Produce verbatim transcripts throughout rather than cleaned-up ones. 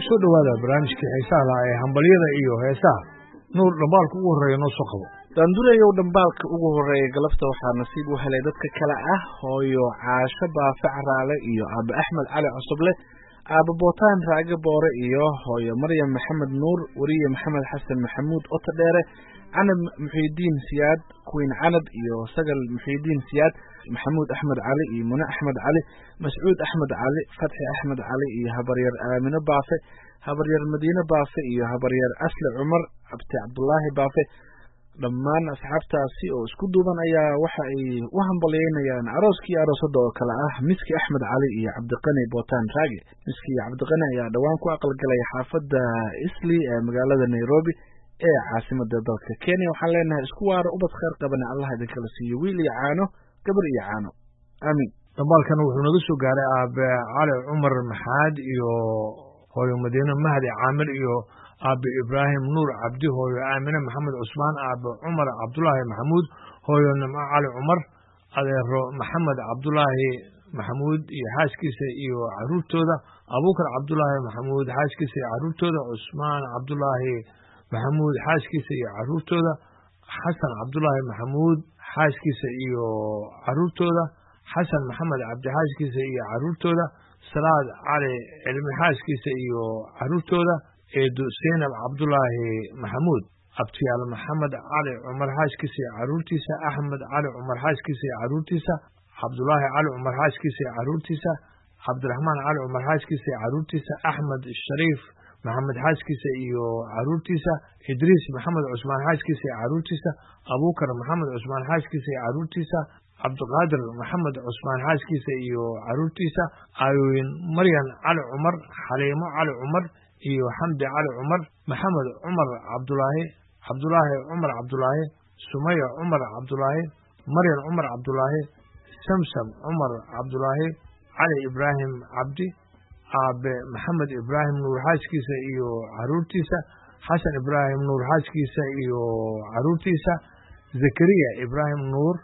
kusoo dhawaada barnaamijkii xiisaha lahaa ee hambalyada iyo heesaha. nuur dhambaalka ugu horreeya noo soo qabo. daandureyow dhambaalka ugu horreeya galabta waxaa nasiib u helay dadka kale ah hooyo caasho baafe caraale iyo aaba axmed cali cusuble, aaba bootaan raage boore iyo hooyo maryam maxamed nuur, weriye maxamed xasan maxamuud oto dheere, canab muxiidiin siyaad, kuwiin canab iyo sagal muxiidiin siyaad, maxamuud axmed cali iyo mune axmed cali, mascuud axmed cali, fatxi axmed cali iyo habaryar aamino baafe, habaryar madiine baafe iyo habaryar asle cumar, abti cabdulaahi baafe. dhammaan asxaabtaasi oo isku duuban ayaa waxa ay u hambalyeynayaan arooskii aroosada oo kale ah miski axmed cali iyo cabdiqani bootaan raage. miski iyo cabdiqani ayaa dhowaan ku aqalgalay xaafadda isli ee magaalada nairobi ee caasimada dalka kenya. waxaan leenahay isku waaro ubad khayr qabana allah idinkala siiyo, wiil iyo caano, gabar iyo caano, aamiin. dhambaalkan wuxuu naga soo gaaray aabe cali cumar maxaad iyo hooyo madiine mahdi caamir iyo aabe ibraahim nuur cabdi, hooyo aamine maxamed cusmaan, aabe cumar cabdulaahi maxamuud, hooyo nimco cali cumar, adeero maxamed cabdulaahi maxamuud iyo xaaskiisa iyo caruurtooda, abuukar cabdulaahi maxamuud xaaskiisa iyo caruurtooda, cusmaan cabdulaahi maxamuud xaaskiisa iyo caruurtooda, xasan cabdulaahi maxamuud xaaskiisa iyo caruurtooda, xasan maxamed cabdi xaaskiisa iyo caruurtooda, salaad cali cilmi xaaskiisa iyo caruurtooda, eedo seynab cabdulaahi maxamuud, abtiyaal maxamed cali cumar xaaskiisa iyo caruurtiisa, axmed cali cumar xaaskiisa iyo caruurtiisa, cabdulaahi cali cumar xaaskiisa iyo caruurtiisa, cabdiraxmaan cali cumar xaaskiisa iyo caruurtiisa, axmed shariif maxamed xaaskiisa iyo caruurtiisa, idriis maxamed cusmaan xaaskiisa iyo caruurtiisa, abuukar maxamed cusmaan xaaskiisa iyo caruurtiisa, cabdiqaadir maxamed cusmaan xaaskiisa iyo caruurtiisa, aayooyin maryan cali cumar, xaliimo cali cumar iyo xamdi cali cumar, maxamed cumar cabdulaahi, cabdulaahi cumar cabdulaahi, sumaya cumar cabdulaahi, maryan cumar cabdulaahi, samsam cumar cabdulaahi, cali ibraahim cabdi, aabe maxamed ibraahim nuur xaaskiisa iyo caruurtiisa, xasan ibraahim nuur xaaskiisa iyo caruurtiisa, zakariya ibraahim nuur,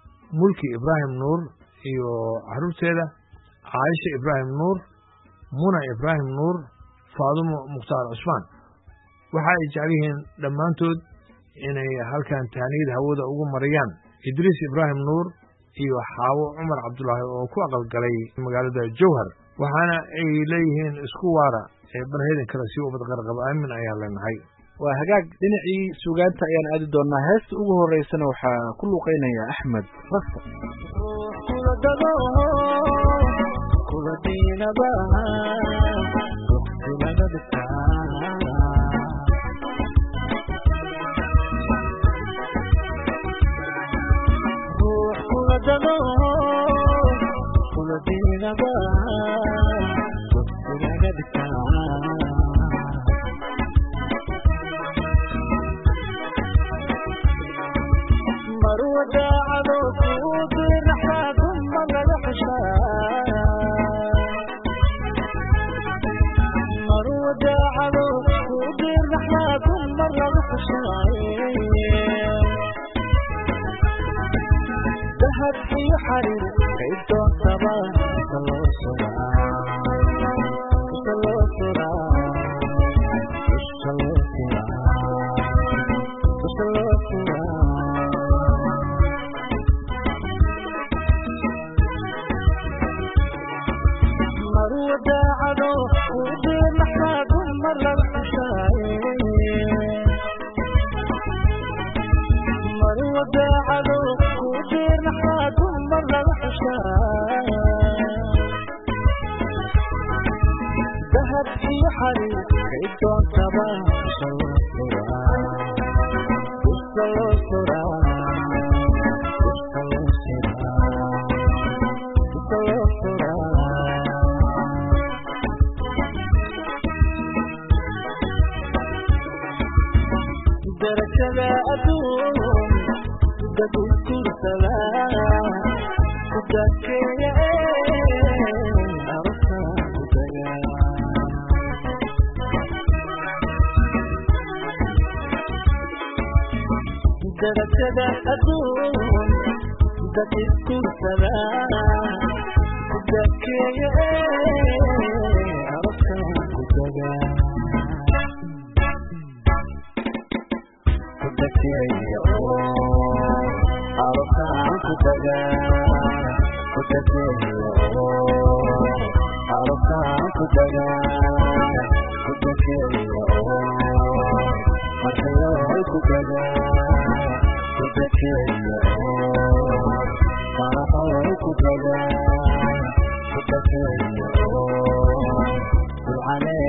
mulki ibraahim nuur iyo caruurteeda, caaisha ibraahim nuur, muna ibraahim nuur, faadumo mukhtaar cusmaan. waxa ay jecel yihiin dhammaantood inay halkan tahniyad hawada ugu mariyaan idriis ibraahim nuur iyo xaawo cumar cabdulaahi oo ku aqalgalay magaalada jowhar. waxaana ay leeyihiin isku waara ee barheedan kale si ubad qarqaba aamin ayaan leenahay. waa hagaag, dhinacii suugaanta ayaan aadi doonaa. heesta ugu horeysana waxaa ku luuqeynaya axmed rasta. درجة أدون دقيق سلام ذكي عرفت كتبا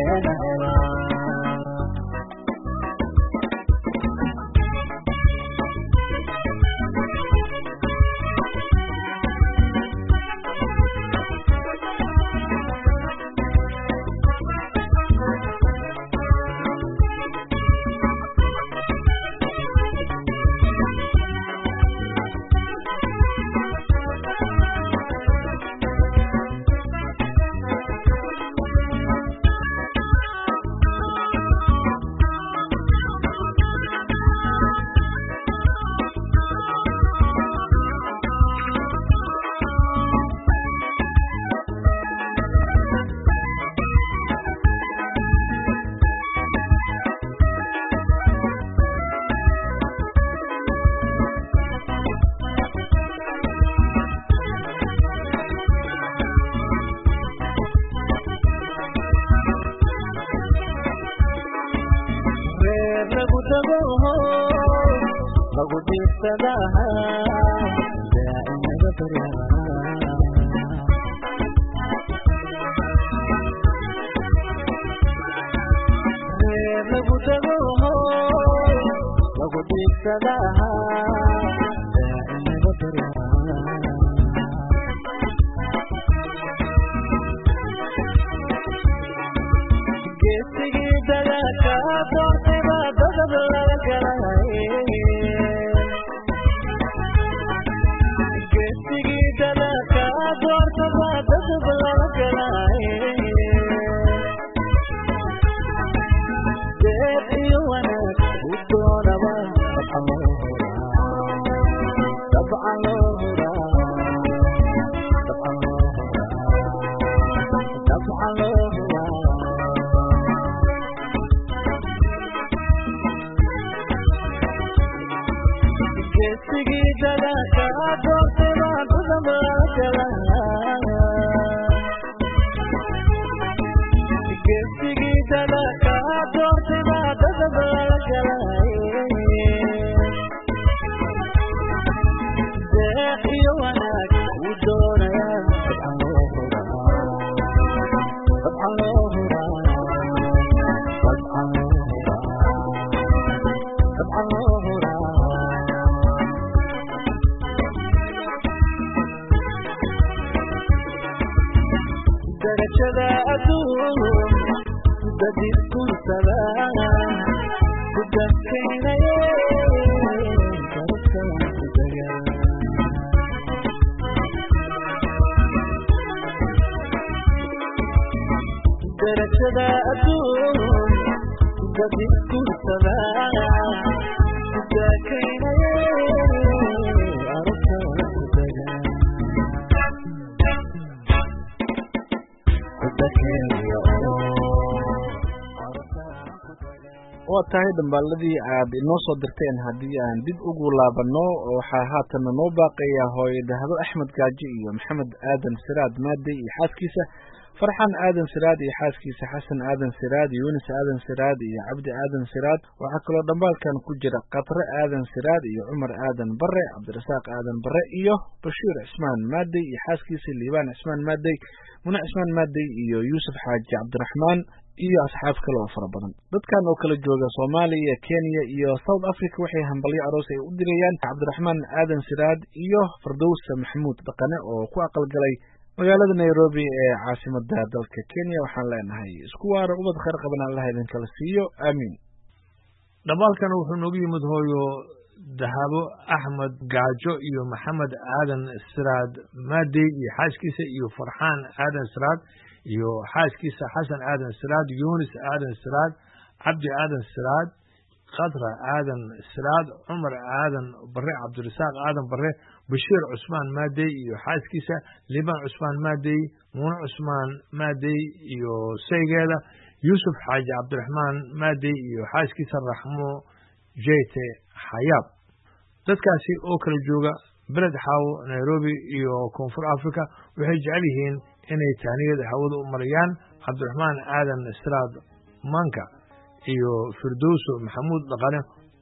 waa tahay dambaaladii aad inoo soo dirteen haddii aan dib ugu laabano waxaa haatan noo baaqaya hooyo Dahabo Axmed Gaaji iyo Maxamed Aadan Siraad Maade iyo xaaskiisa Farxan Aadan Siraad iyo xaaskiisa Xasan Aadan Siraad Yuunus Aadan Siraad iyo Cabdi Aadan Siraad waxaa kaloo dhambaalkan ku jira Qatre Aadan Siraad iyo Cumar Aadan Barre Cabdirasaaq Aadan Barre iyo Bashiir Cismaan Maade iyo xaaskiisa Liibaan Cismaan Maade Muna Cismaan Maade iyo Yuusuf Xaaji Cabdiraxmaan iyo asxaab kale oo fara badan dadkan oo kala jooga Soomaaliya Kenya iyo South Africa waxay hambalyo aroos ay u dirayaan Cabdiraxmaan Aadan Siraad iyo Fardows Maxamuud Dhaqane oo ku aqal galay magaalada Nairobi ee caasimadda dalka Kenya waxaan leenahay isku waara ubad khayr qaban Allah idin kala siiyo aamin dhamaalkan wuxuu noogu yimid hooyo Dahabo Axmed Gaajo iyo Maxamed Aadan Siraad Maade iyo xaaskiisa iyo Farxaan Aadan Siraad iyo xaaskiisa Xasan Aadan Siraad Yuunus Aadan Siraad Cabdi Aadan Siraad Qadra Aadan Siraad Cumar Aadan Barre Cabdirasaaq Aadan Barre Bashiir Cusmaan Maade iyo xaaskiisa Liibaan Cusmaan Maade Muuna Cusmaan Maade iyo saygeeda Yuusuf Xaaji Cabdiraxmaan Maade iyo xaaskiisa Raxmo Jeyte Xayaab dadkaasi oo kala jooga beled xaawo Nairobi iyo Koonfur Afrika waxay jecel yihiin inay taaniyada hawada u marayaan Cabdiraxmaan Aadan Siraad Manka iyo Firdows Maxamuud Dhaqane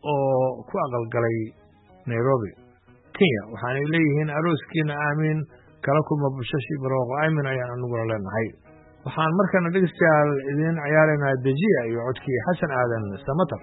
oo ku aqalgalay Nairobi Kenya waxaanay leeyihiin arooskiina aamin kala kuma bulshashi barooqo aamin ayaan anuguna leenahay waxaan markana dhegeystayaal idiin ciyaaraynaa dejiya iyo codkii xasan aadan samatar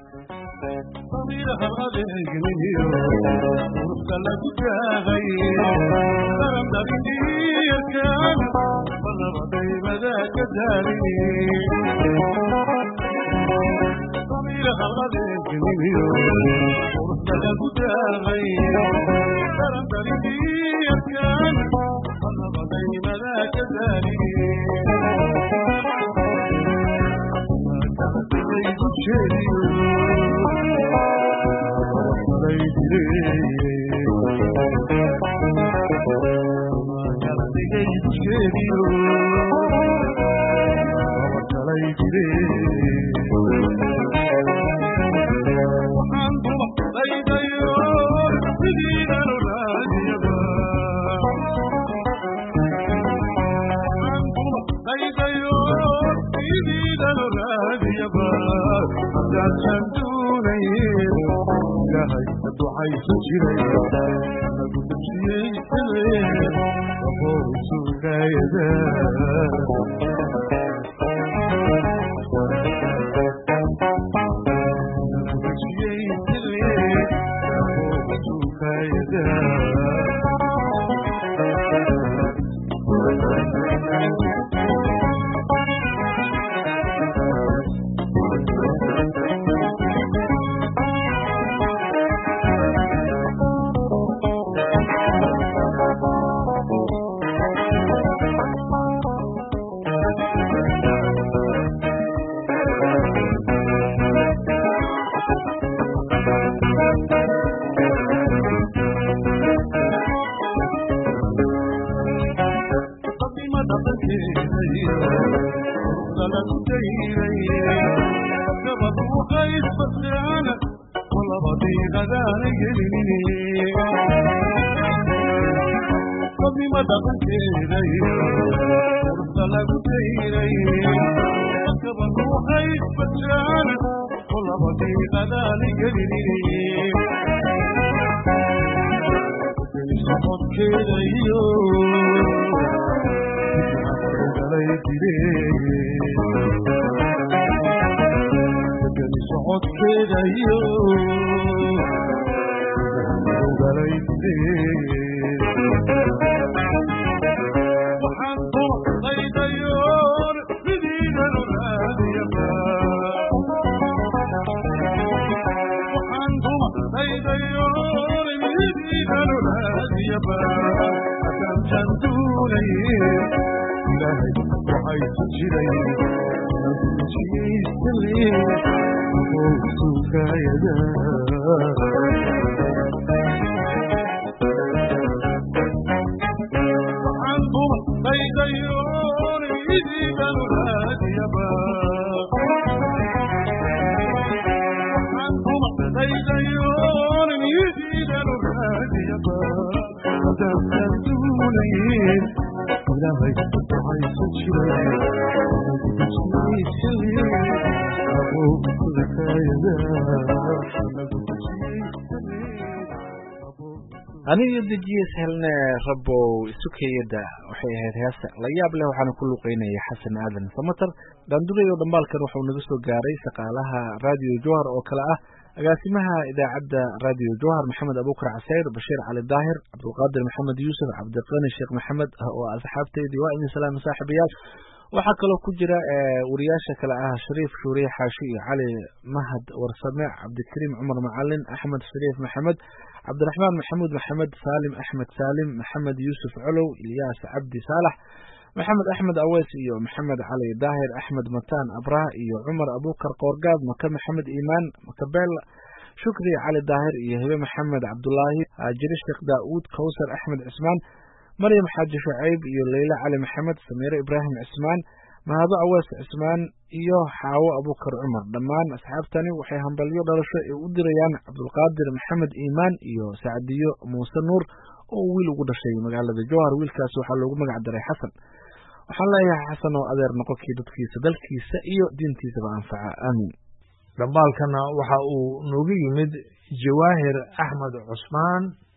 aniga dejiye sahlne rabow isukayada waxay ahayd heesa la yaab leh waxaana ku luqeynaya xasan aadan samatar daandurayo dhambaalkan wuxuu naga soo gaaray shaqaalaha radio jowhar oo kale ah agaasimaha idaacadda radio jowhar maxamed abuukar casayr bashiir cali daahir cabdulqaadir maxamed yuusuf cabdiqani sheekh maxamed oo asxaabteydii waa idin salaam saaxiibayaal waxaa kaloo ku jira wariyaasha kale ah shariif shuuriye xaashi iyo cali mahad warsame cabdikariim cumar macalin axmed shariif maxamed cabdiraxmaan maxamuud maxamed saalim axmed saalim maxamed yuusuf colow ilyaas cabdi saalax maxamed axmed aweys iyo maxamed cali daahir axmed mataan abraha iyo cumar abuukar qoorgaab maka maxamed iimaan makabeel shukri cali daahir iyo hebe maxamed cabdulaahi haajiri sheekh daa'uud kawsar axmed cismaan maryam xaaji shucayb iyo leyla cali maxamed samiire ibraahim cismaan mahado aweys cismaan iyo xaawo abuukar cumar dhammaan asxaabtani waxay hambalyo dhalasho ay u dirayaan cabdulqaadir maxamed iimaan iyo sacdiyo muuse nuur oo wiil ugu dhashay magaalada jowhar wiilkaas waxaa loogu magac daray xasan waxaan leeyahay xasan oo adeer noqonkii dadkiisa dalkiisa iyo diintiisaba anfaca aamiin dhambaalkana waxa uu noogu yimid jawaahir axmed cusmaan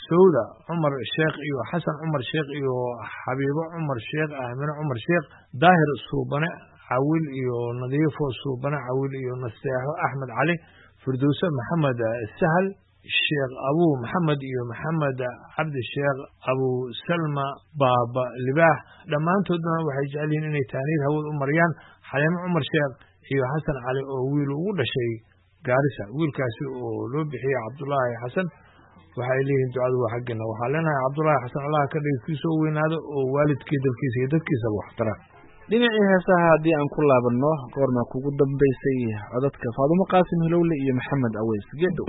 sawda cumar sheekh iyo xasan cumar sheekh iyo xabiibo cumar sheekh aamine cumar sheekh daahir suubane cawil iyo nadiifo suubane cawil iyo naseexo axmed cali firdowse maxamed sahal sheekh abu maxamed iyo maxamed cabdi sheekh abu salma baaba libaax dhammaantoodna waxay jecel yihiin inay taaniid hawad u mariyaan xaliimo cumar sheekh iyo xasan cali oo wiil ugu dhashay gaarisa wiilkaasi oo loo bixiyey cabdulaahi xasan waxay leeyihiin ducadu waa xaggina waxaa leenahay cabdulaahi xasan allaha ka dhigi kii soo weynaado oo waalidkii dalkiisa iyo dadkiisaba waxtara dhinacii heesaha haddii aan ku laabanno goorma kugu dambaysay codadka faadumo qaasim hilowle iyo maxamed aweys geedow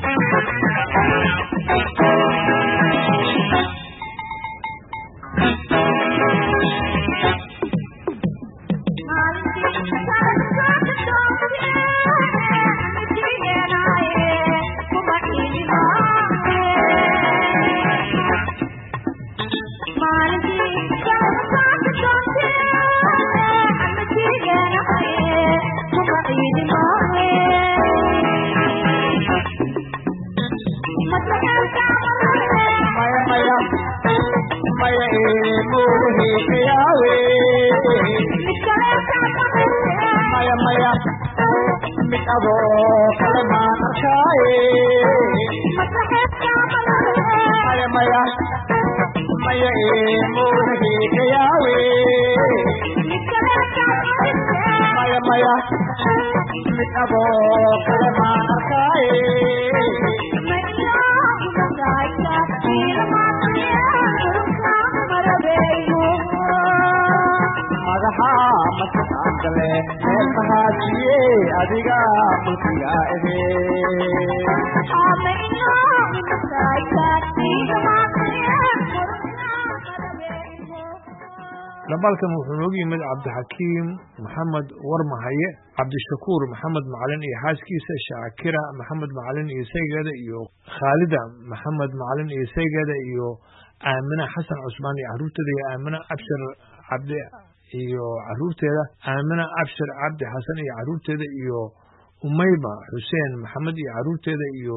Thank you. maya mid adoo kale maan arkaaye maya maya maya ee muunaheyga yaawe maya maya mid adoo kale maan arkaaye madaxa maskaxdale meel mahaajiye adiga mulkiga ehe dhamaalkan wuxuu noogu yimid cabdixakiim maxamed warmahaye cabdishakuur maxamed macalin iyo xaaskiisa shaakira maxamed macalin iyo saygeeda iyo khaalida maxamed macalin iyo saygeeda iyo aamina xasan cusmaan iyo caruurteeda iyo aamina abshir cabdi iyo caruurteeda aamina abshir cabdi xasan iyo caruurteeda iyo umayma xuseen maxamed iyo caruurteeda iyo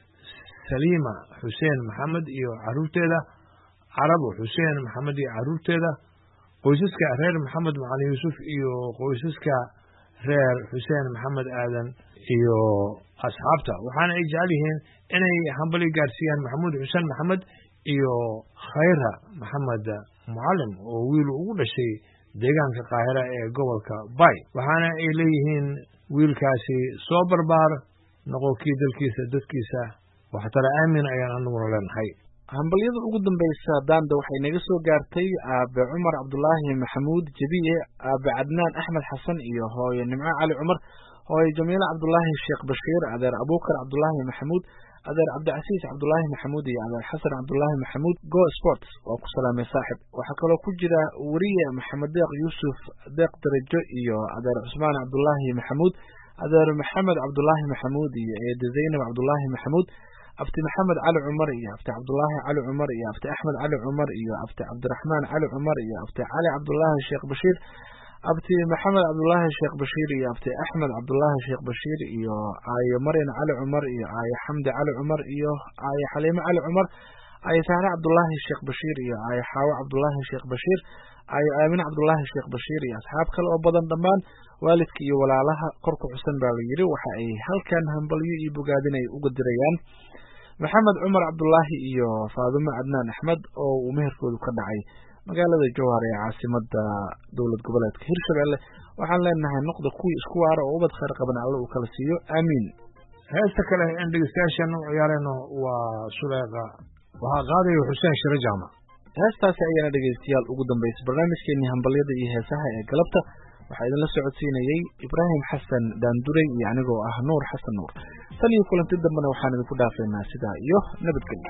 saliima xuseen maxamed iyo caruurteeda carabo xuseen maxamed iyo caruurteeda qoysaska reer maxamed macalin yuusuf iyo qoysaska reer xuseen maxamed aadan iyo asxaabta waxaana ay jecel yihiin inay hambali gaarsiiyaan maxamuud xuseen maxamed iyo khayra maxamed mucalim oo wiil ugu dhashay deegaanka qaahira ee gobolka bay waxaana ay leeyihiin wiilkaasi soo barbaar noqonkii dalkiisa dadkiisa waxtala aamin ayaan anaguna leenahay hambalyada ugu dambaysa daanda waxay naga soo gaartay aabe cumar cabdulaahi maxamuud jabiye aabe cadnaan axmed xasan iyo hooyo nimco cali cumar hooyo jamiile cabdulaahi sheekh bashiir adeer abuukar cabdulaahi maxamuud adeer cabdicasiis cabdulaahi maxamuud iyo adeer xasan cabdulaahi maxamuud go sports waa ku salaamay saaxib waxaa kaloo ku jira weriye maxamed deeq yuusuf deeq darajo iyo adeer cusmaan cabdulaahi maxamuud adeer maxamed cabdulaahi maxamuud iyo eede zaynab cabdulaahi maxamuud abti maxamed cali cumar iyo abti cabdulaahi cali cumar iyo abti axmed cali cumar iyo abti cabdiraxmaan cali cumar iyo abti cali cabdulaahi sheekh bashiir abti maxamed cabdulaahi sheekh bashiir iyo abti axmed cabdulaahi sheekh bashiir iyo aayo maryan cali cumar iyo aayo xamdi cali cumar iyo aayo xaliime cali cumar aayo sahre cabdulaahi sheekh bashiir iyo aayo xaawo cabdulaahi sheekh bashiir aayo aamin cabdulaahi sheekh bashiir iyo asxaab kale oo badan dhammaan waalidka iyo walaalaha korku xusan baa la yidhi waxa ay halkan hambalyo iyo bogaadin ay uga dirayaan maxamed cumar cabdulaahi iyo faadimo cadnaan axmed oo uu meherkoodu ka dhacay magaalada jowhar ee caasimada dowlad goboleedka hirshabelle waxaan leenahay noqda kuwii isku waara oo ubad khayr qaban alle uu kala siiyo aamiin heesta kale in dhegeystayaashan u ciyaarayno waa suleeqa waxaa qaadayo xuseen shiro jaamac heestaasi ayaana dhegeystayaal ugu dambeysay barnaamijkeenii hambalyada iyo heesaha ee galabta waxaa idinla socodsiinayey ibraahim xasan daanduray iyo anigoo ah nuur xasan nuur tan iyo kulanti dambena waxaan idinku dhaafaynaa sidaa iyo nabadgelyo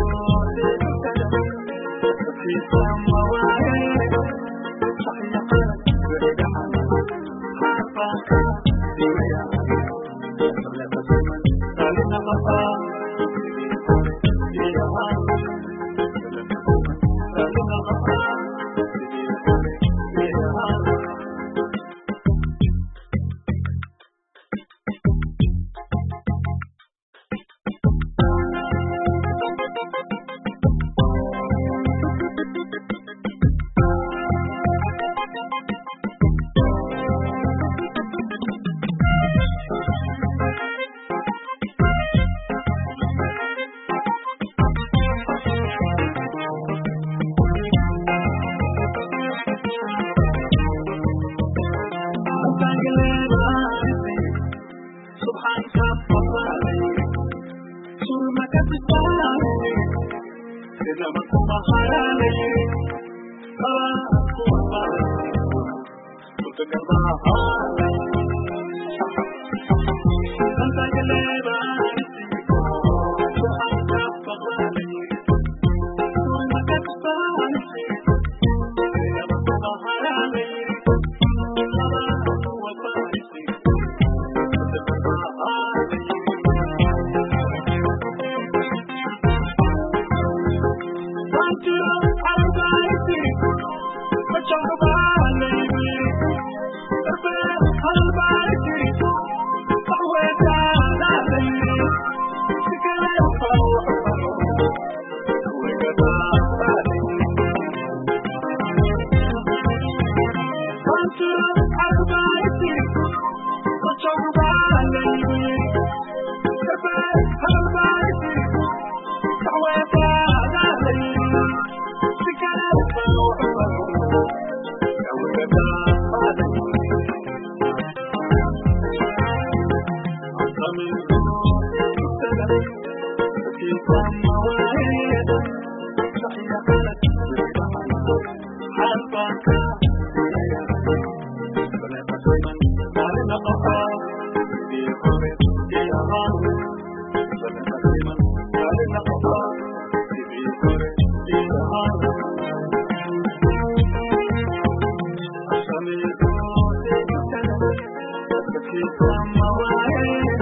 Thank you. From my way.